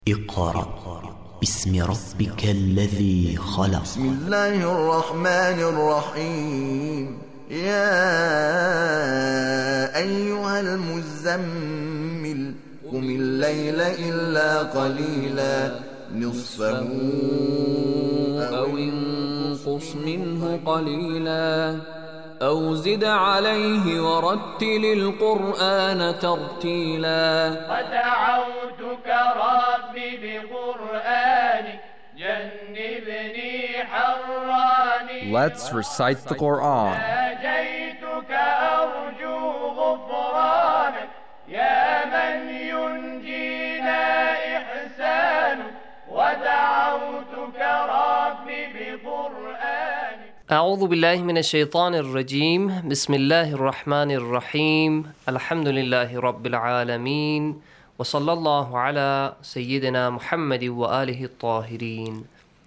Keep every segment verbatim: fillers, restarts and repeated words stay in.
اقرأ باسم ربك الذي خلق. بسم الله الرحمن الرحيم. يا أيها المزمل قم الليل إلا قليلا نصفه أو انقص منه قليلا أو زد عليه ورتل القرآن ترتيلا. ودعوتك ربي بقرآنك جنبني حراني. Let's recite the Quran. ناجيتك أرجو غفرانك يا من ينجينا إحسانك. ودعوتك ربي بقرآنك. أعوذ بالله من الشيطان الرجيم. بسم الله الرحمن الرحيم. الحمد لله رب العالمين وصلى الله على سيدنا محمد وآله الطاهرين.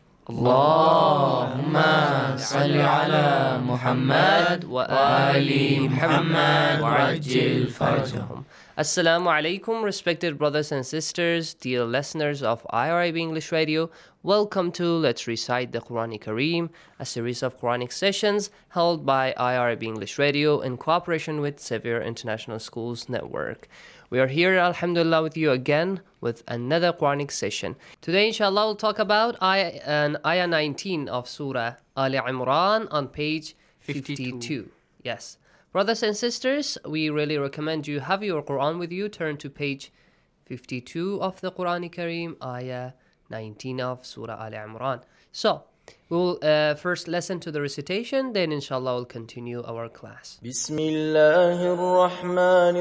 اللهم صل على محمد وآل محمد وعجل فرجهم. Assalamu alaikum, respected brothers and sisters, dear listeners of I R I B English Radio. Welcome to Let's Recite the Quran Kareem, a series of Quranic sessions held by I R I B English Radio in cooperation with Sevier International Schools Network. We are here, alhamdulillah, with you again with another Quranic session. Today, inshallah, we'll talk about ayah, uh, ayah nineteen of Surah Ali Imran on page fifty-two. fifty-two. Yes. Brothers and sisters, we really recommend you have your Quran with you. Turn to page fifty-two of the Quran Kareem, ayah nineteen of Surah Al Imran. So, we'll uh, first listen to the recitation, then inshallah we'll continue our class. بسم الله الرحمن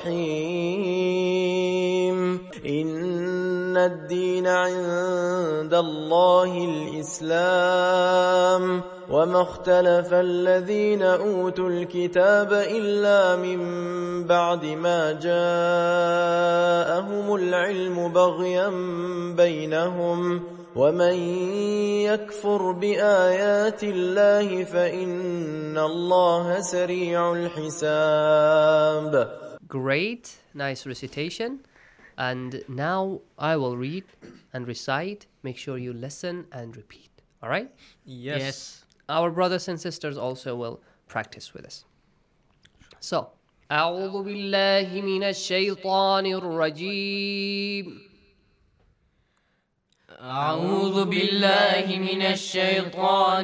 الرحيم. إن الدين عند الله الإسلام وما اختلف الذين أوتوا الكتاب إلا من بعد ما جاءهم العلم بغيا بينهم ومن يكفر بآيات الله فإن الله سريع الحساب. Great, nice recitation. And now I will read and recite. Make sure you listen and repeat. All right? Yes. yes. Our brothers and sisters also will practice with us. So, أعوذ بالله من الشيطان الرجيم. أعوذ بالله من الشيطان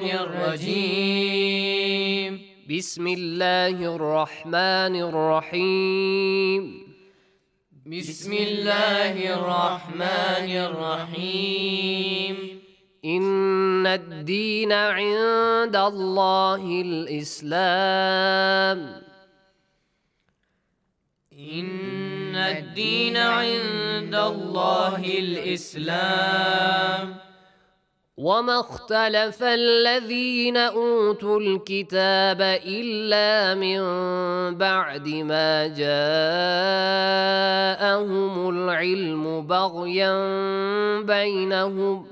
الرجيم. بسم الله الرحمن الرحيم. بسم الله الرحمن الرحيم. إن الدين عند الله الإسلام. إن الدين عند الله الإسلام. وما اختلف الذين أوتوا الكتاب إلا من بعد ما جاءهم العلم بغيا بينهم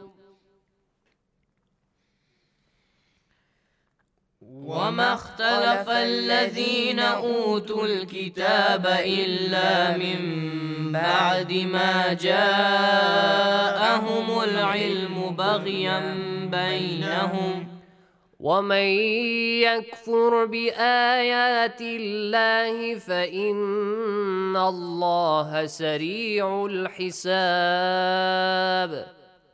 وما اختلف الذين أوتوا الكتاب إلا من بعد ما جاءهم العلم بغيا بينهم ومن يكفر بآيات الله فإن الله سريع الحساب.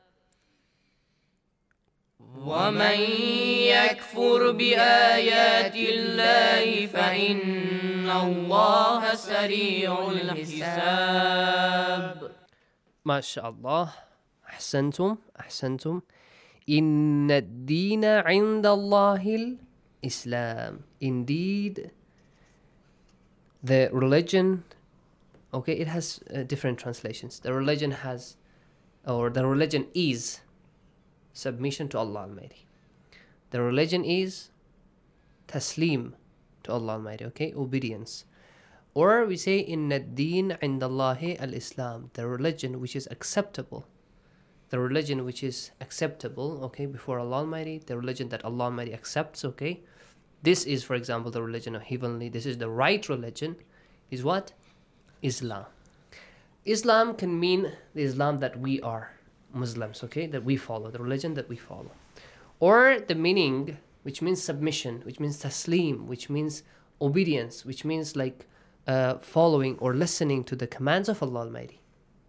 ومن يكفر بآيات الله فإن الله سريع الحساب. ما شاء الله. أحسنتم أحسنتم. إن الدين عند الله الإسلام. Indeed, the religion, okay, it has uh, different translations. The religion has, or the religion is submission to Allah Almighty. The religion is taslim to Allah Almighty, okay, obedience. Or we say inna ad-din inda Allahi al-Islam, the religion which is acceptable. The religion which is acceptable, okay, before Allah Almighty, the religion that Allah Almighty accepts, okay. This is, for example, the religion of heavenly, this is the right religion, is what? Islam. Islam can mean the Islam that we are Muslims, okay, that we follow, the religion that we follow. Or the meaning, which means submission, which means taslim, which means obedience, which means like uh, following or listening to the commands of Allah Almighty.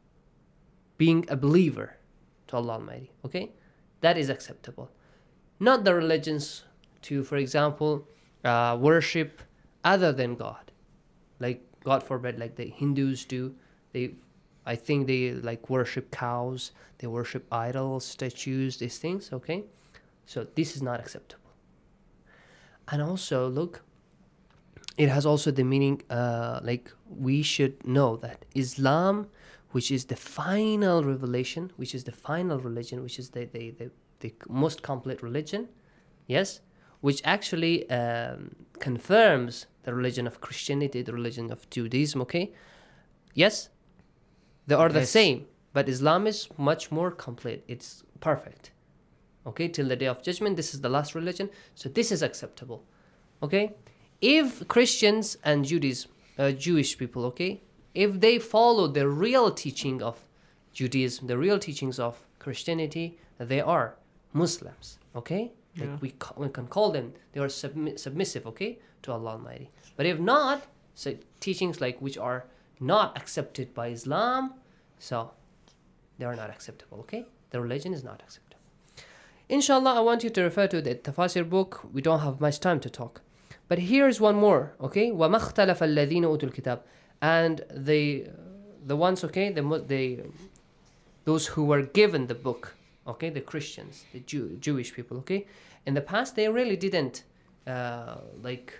Being a believer to Allah Almighty, okay? That is acceptable. Not the religions to, for example, uh, worship other than God. Like, God forbid, like the Hindus do. They, I think they like worship cows, they worship idols, statues, these things, okay? So this is not acceptable. And also, look, it has also the meaning, uh, like we should know that Islam, which is the final revelation, which is the final religion, which is the, the, the, the most complete religion, yes, which actually um, confirms the religion of Christianity, the religion of Judaism, okay? Yes, they are the Yes. same, but Islam is much more complete. It's perfect, okay? Till the day of judgment, this is the last religion, so this is acceptable, okay? If Christians and Judaism, uh, Jewish people, okay, if they follow the real teaching of Judaism, the real teachings of Christianity, they are Muslims, okay? Like Yeah. we, ca- we can call them, they are submi- submissive, okay, to Allah Almighty. But if not, so teachings like which are not accepted by Islam, so they are not acceptable, okay? The religion is not acceptable. Inshallah, I want you to refer to the Tafasir book. We don't have much time to talk. But here's one more, okay? وَمَا اخْتَلَفَ الَّذِينَ أُوتُوا الْكِتَابِ. And the the ones, okay, the the those who were given the book, okay, the Christians, the Jew, Jewish people, okay, in the past they really didn't uh, like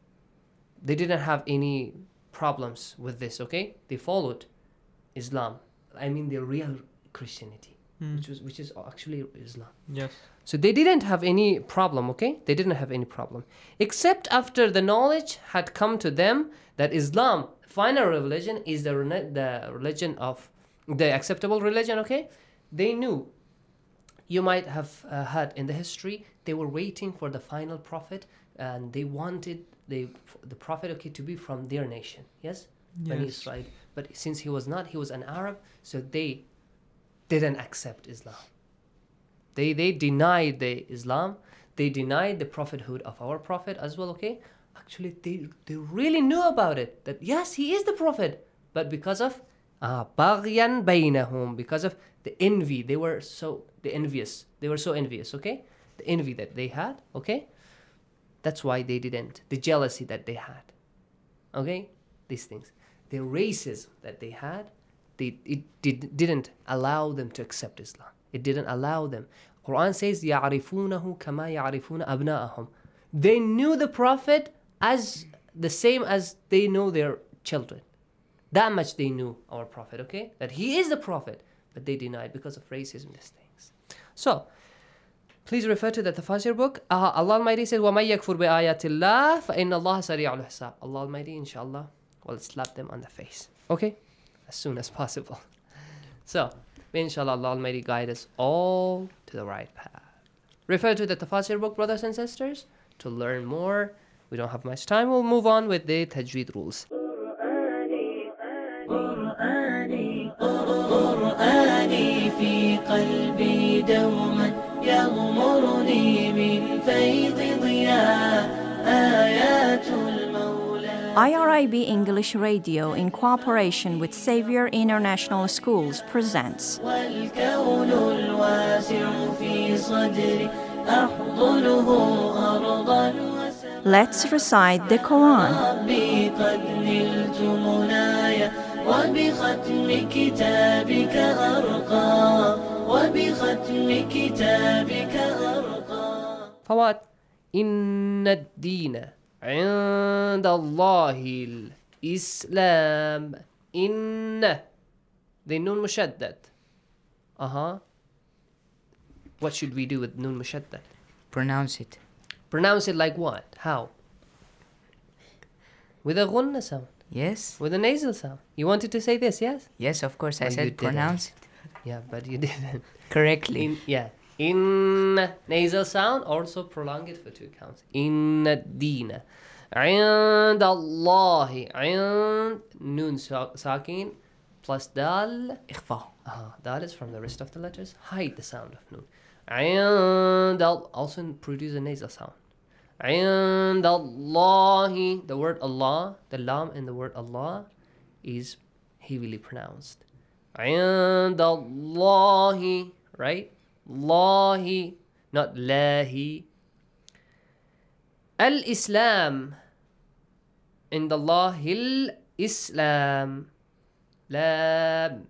they didn't have any problems with this, okay? They followed Islam. I mean the real Christianity, Mm. which was which is actually Islam. Yes. So they didn't have any problem, okay? They didn't have any problem. Except after the knowledge had come to them that Islam, final religion, is the, rene- the religion of, the acceptable religion, okay? They knew. You might have uh, heard in the history, they were waiting for the final prophet and they wanted the, the prophet, okay, to be from their nation, yes? Bani Yes. Israel. But since he was not, he was an Arab, so they didn't accept Islam. They they denied the Islam. They denied the prophethood of our prophet as well, okay? Actually, they, they really knew about it. That yes, he is the prophet. But because of ah, بَغْيًا بَيْنَهُمْ, because of the envy, they were so the envious. They were so envious, okay? The envy that they had, okay? That's why they didn't. The jealousy that they had, okay? These things. The racism that they had, they, it did, didn't allow them to accept Islam. It didn't allow them. Quran says, يَعْرِفُونَهُ كَمَا يَعْرِفُونَ أَبْنَاءَهُم. They knew the Prophet as the same as they know their children. That much they knew our Prophet, okay? That he is the Prophet. But they denied because of racism, these things. So, please refer to the Tafasir book. Uh, Allah Almighty says, وَمَن يَكْفُرْ بِآيَاتِ اللَّهِ فَإِنَّ اللَّهَ سَرِيعُ الْحِسَابِ. Allah Almighty, inshallah, will slap them on the face. Okay? As soon as possible. So, may inshallah Allah Almighty guide us all to the right path. Refer to the Tafasir book, brothers and sisters, to learn more. We don't have much time. We'll move on with the Tajweed rules. قرآني في قلبي دوما يغمرني من فيض ضياء آيات المولى. I R I B English Radio, in cooperation with Xavier International Schools, presents والكون الواسع في صدري أحضنه أرضا وسماء. Let's recite the Quran. ربي قد نلت منايا وبختم كتابك أرقى وبختم كتابك أرقى. فوات إن الدين عند الله الإسلام. إن the nun mushaddad. Uh-huh. What should we do with nun mushaddad? Pronounce it. Pronounce it like what? How? With a ghunna sound. Yes. With a nasal sound. You wanted to say this, yes? Yes, of course. I Oh, you said didn't. pronounce it Yeah, but you didn't. correctly. In, yeah. In nasal sound, also prolong it for two counts. In dina. عند الله. عند nun sa- sakin plus dal. إخفاء. Uh, dal is from the rest of the letters. Hide the sound of noon. عند also produce a nasal sound. عند الله. The word Allah, the lam in the word Allah is heavily pronounced. عند الله, right? الله, not lahi. Al-Islam. عند الله الإسلام. Lam.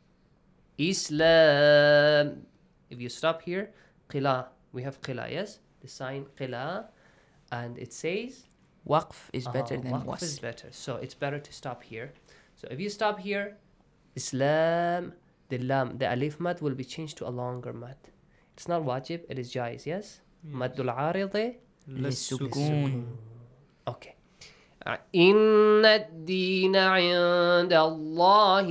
Islam. If you stop here, qila. We have qila, yes? The sign qila. And it says Waqf is better uh, than waqf was. is better. So it's better to stop here. So if you stop here, Islam, the lam, the alif mat will be changed to a longer mat. It's not wajib, it is jais, yes? Maddul aridi للسكون. Okay. Uh, إن الدين عند الله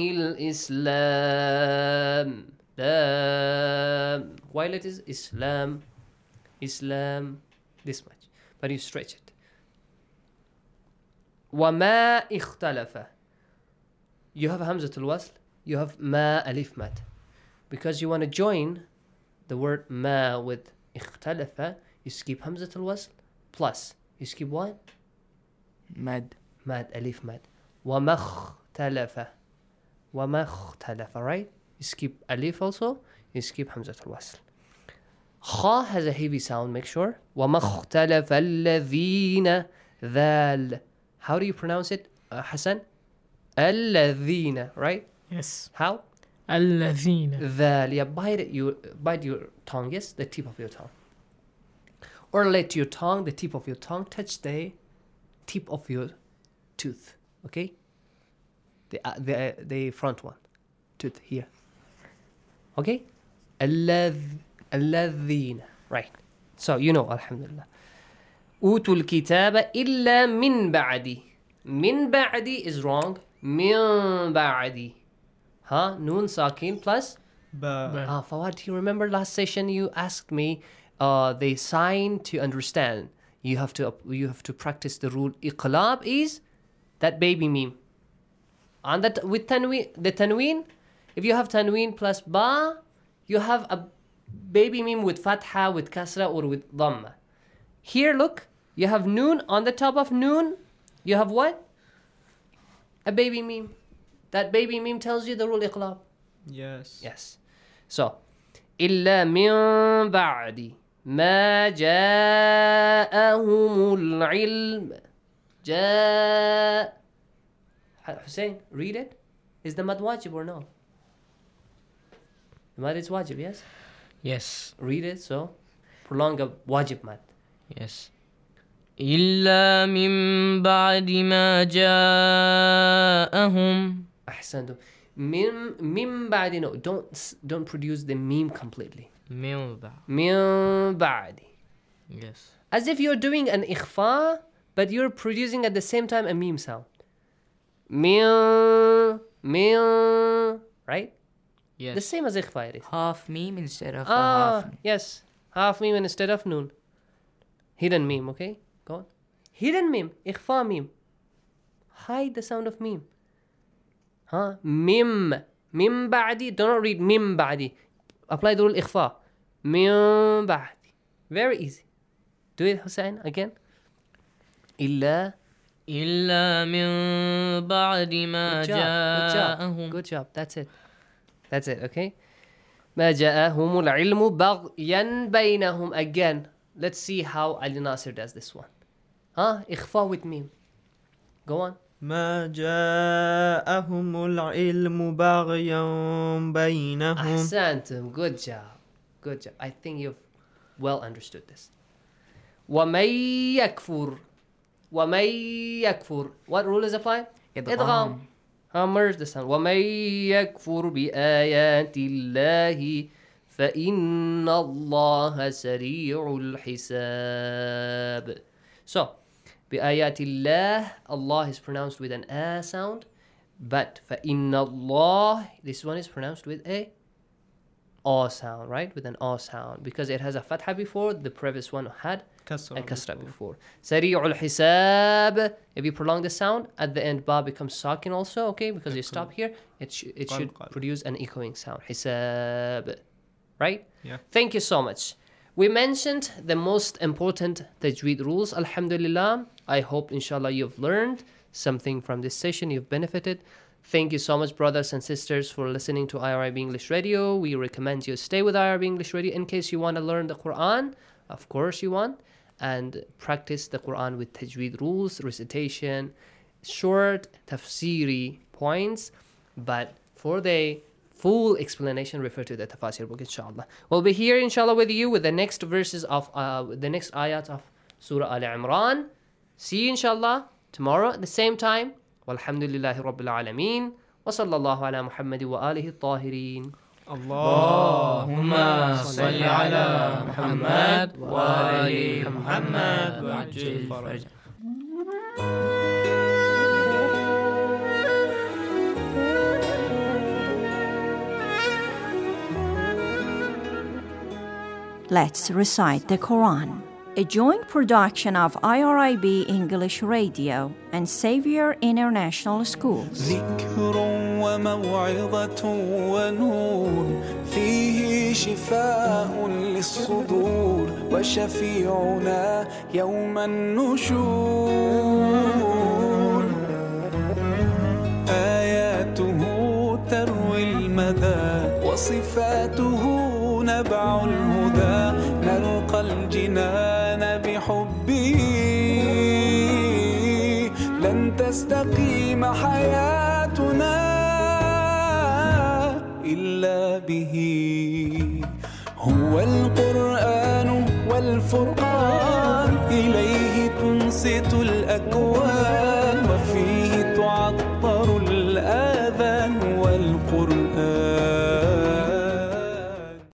الإسلام. Lam. While it is Islam, Islam, this much. But you stretch it. وما اختلف. You have Hamzatul Wasl, you have ma alif mat. Because you want to join the word ma with اختلف, you skip Hamzatul Wasl plus you skip what? Mad. Mad, alif mad. وما اختلف. وما اختلف, right? You skip alif also, you skip Hamzatul Wasl. Kha has a heavy sound, make sure. وما اختلف الذين. ذال. How do you pronounce it, uh, Hassan? الذين, right? Yes. How? الذين. ذال. Yeah, bite it, you bite your tongue, yes, the tip of your tongue. Or let your tongue, the tip of your tongue, touch the tip of your tooth, okay? The uh, the uh, the front one, tooth here. Okay? الذ الذين. Right. So you know, alhamdulillah. أوتوا الكتاب إلا من بعد. من بعد is wrong. من بعد. Huh? Noon sakin plus Ba. Ah, Fawad, do you remember last session you asked me uh, the sign to understand? You have to you have to practice the rule. Iqlab is that baby meme. And that with tanween, the tanween, if you have tanween plus ba, you have a baby meme with fatha, with kasra, or with dhamma. Here, look, you have noon on the top of noon. You have what? A baby meme. That baby meme tells you the rule iqlab. Yes. Yes. So, إلا من بعد ما جاءهم العلم. جاء. Hussein, read it. Is the mad wajib or no? The mad is wajib, yes? Yes. Read it, so prolong a wajib mad. Yes. إلا من بعد ما جاءهم. أحسنتم. Mim, mim ba'di, no, don't, don't produce the meme completely. من بعد. Mim ba'di. Yes. As if you're doing an ikhfa, but you're producing at the same time a meme sound. Mim, mim, right? Yes. The same as ikhfa it is. Half meme instead of a Ah, half. yes. Half meme instead of noon. Hidden meme, okay? Go on. Hidden meme, ikhfa meme. Hide the sound of meme. Huh? Mim. Mim ba'di. Do not read mim ba'di. Apply the rule ikhfa. Mim ba'di. Very easy. Do it, Hussein, again. إلا. إلا من بعد ما Good job. Good job. جاءهم. Good job. That's it. That's it, okay? ما جاءهم العلم بغيا بينهم. Again, let's see how Ali Nasir does this one. Huh? إخفاء with meme. Go on. ما جاءهم العلم بغيا بينهم. أحسنتم. Good job. Good job. I think you've well understood this. ومن يكفر. ومن يكفر. What rule is applied? إدغام. Huh, merge the sound. ومن يكفر بآيات الله فإن الله سريع الحساب. So, بآيات الله, Allah is pronounced with an a sound, but فإن الله, this one is pronounced with a aw sound, right? With an aw sound. Because it has a fatha before, the previous one had Kasra a kasra before. Sari'ul hisab. If you prolong the sound, at the end, ba becomes sakin also, okay? Because you stop here, it, sh- it should produce an echoing sound. Hisab. Right? Yeah. Thank you so much. We mentioned the most important tajweed rules, alhamdulillah. I hope, inshallah, you've learned something from this session, you've benefited. Thank you so much, brothers and sisters, for listening to I R I B English Radio. We recommend you stay with I R I B English Radio in case you want to learn the Quran. Of course you want. And practice the Quran with tajweed rules, recitation, short tafsiri points. But for the full explanation, refer to the tafsir book, inshallah. We'll be here, inshallah, with you with the next verses of, uh, the next ayat of Surah Al Imran. See you, inshallah, tomorrow at the same time. Walhamdulillahi Rabbil Alameen. Wa sallallahu ala Muhammad wa alihi tahirin. Allahumma salli ala Muhammad wa ali Muhammad wa ajil faraj. Let's recite the Quran. A joint production of I R I B English Radio and Xavier International Schools. ذكر وموعظة ونور فيه شفاء للصدور وشفيعنا يوم النشور آياته تروي المدى وصفاته نبع الهدى نلقى الجنان بحبه لن تستقيم حياتنا إلا به هو القرآن والفرقان إليه تنصت الأكوان